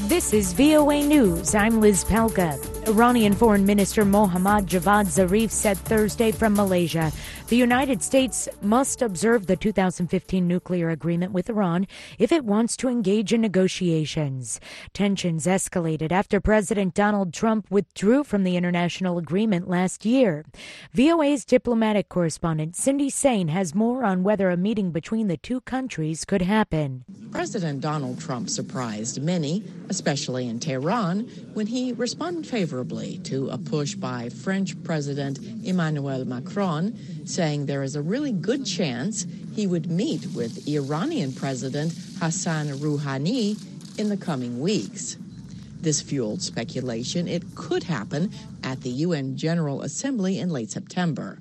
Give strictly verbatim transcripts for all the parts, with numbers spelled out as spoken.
This is V O A News. I'm Liz Pelka. Iranian Foreign Minister Mohammad Javad Zarif said Thursday from Malaysia the United States must observe the two thousand fifteen nuclear agreement with Iran if it wants to engage in negotiations. Tensions escalated after President Donald Trump withdrew from the international agreement last year. V O A's diplomatic correspondent Cindy Sain has more on whether a meeting between the two countries could happen. President Donald Trump surprised many, especially in Tehran, when he responded favorably to a push by French President Emmanuel Macron, saying there is a really good chance he would meet with Iranian President Hassan Rouhani in the coming weeks. This fueled speculation it could happen at the U N General Assembly in late September.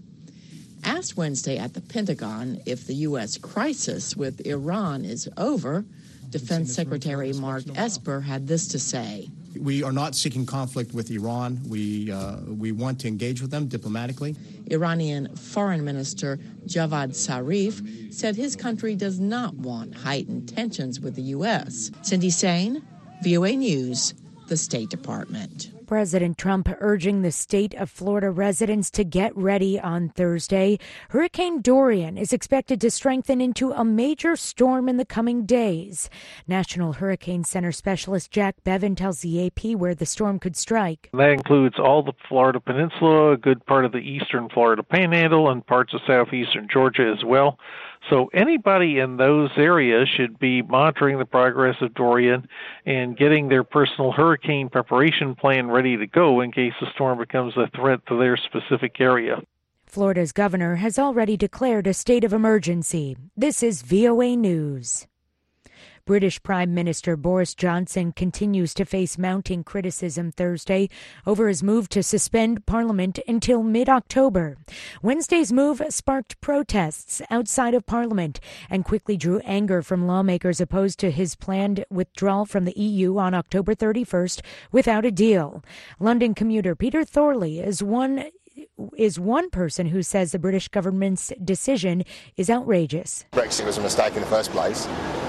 Asked Wednesday at the Pentagon if the U S crisis with Iran is over, Defense Secretary Mark Esper had this to say. We are not seeking conflict with Iran. We uh, we want to engage with them diplomatically. Iranian Foreign Minister Javad Zarif said his country does not want heightened tensions with the U S. Cindy Sain, V O A News, the State Department. President Trump urging the state of Florida residents to get ready on Thursday. Hurricane Dorian is expected to strengthen into a major storm in the coming days. National Hurricane Center specialist Jack Bevan tells the A P where the storm could strike. That includes all the Florida Peninsula, a good part of the eastern Florida Panhandle, and parts of southeastern Georgia as well. So anybody in those areas should be monitoring the progress of Dorian and getting their personal hurricane preparation plan ready to go in case the storm becomes a threat to their specific area. Florida's governor has already declared a state of emergency. This is V O A News. British Prime Minister Boris Johnson continues to face mounting criticism Thursday over his move to suspend Parliament until mid-October. Wednesday's move sparked protests outside of Parliament and quickly drew anger from lawmakers opposed to his planned withdrawal from the E U on October thirty-first without a deal. London commuter Peter Thorley is one is one person who says the British government's decision is outrageous. Brexit was a mistake in the first place.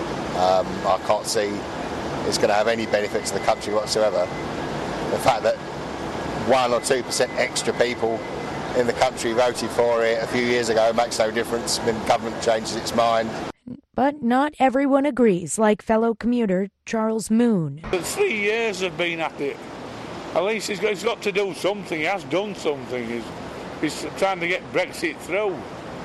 Um, I can't see it's going to have any benefit to the country whatsoever. The fact that one or two percent extra people in the country voted for it a few years ago makes no difference when government changes its mind. But not everyone agrees, like fellow commuter Charles Moon. For three years have been at it. At least he's got, he's got to do something. He has done something. He's, he's trying to get Brexit through.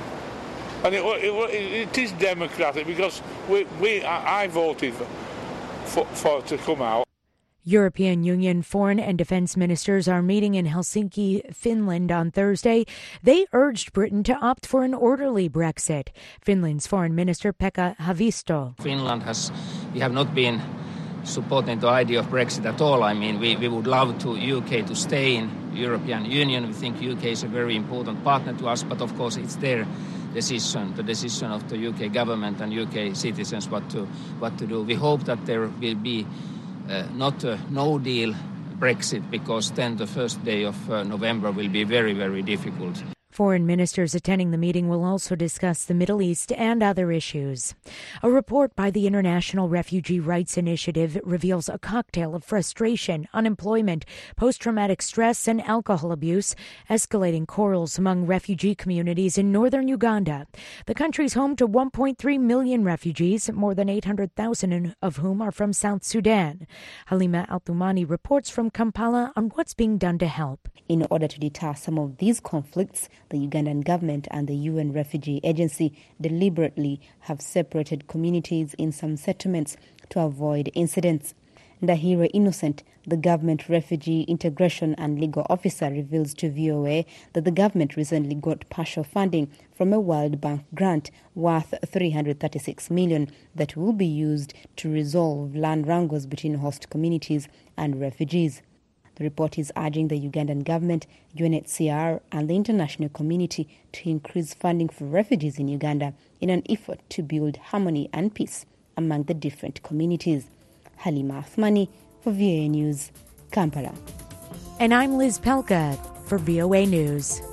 And it, it, it is democratic because we, we I, I voted for, for, for it to come out. European Union foreign and defense ministers are meeting in Helsinki, Finland on Thursday. They urged Britain to opt for an orderly Brexit. Finland's foreign minister Pekka Haavisto. Finland has, we have not been supporting the idea of Brexit at all. I mean, we, we would love to U K to stay in European Union. We think U K is a very important partner to us, but of course it's their decision, the decision of the U K government and U K citizens what to what to do. We hope that there will be uh, not a no-deal Brexit, because then the first day of uh, November will be very, very difficult. Foreign ministers attending the meeting will also discuss the Middle East and other issues. A report by the International Refugee Rights Initiative reveals a cocktail of frustration, unemployment, post-traumatic stress, and alcohol abuse, escalating quarrels among refugee communities in northern Uganda. The country is home to one point three million refugees, more than eight hundred thousand of whom are from South Sudan. Halima Al-Thumani reports from Kampala on what's being done to help. In order to deter some of these conflicts, the Ugandan government and the U N Refugee Agency deliberately have separated communities in some settlements to avoid incidents. Ndahiro Innocent, the government refugee integration and legal officer, reveals to V O A that the government recently got partial funding from a World Bank grant worth three hundred thirty-six million dollars that will be used to resolve land wrangles between host communities and refugees. The report is urging the Ugandan government, U N H C R and the international community to increase funding for refugees in Uganda in an effort to build harmony and peace among the different communities. Halima Athmani for V O A News, Kampala. And I'm Liz Pelka for V O A News.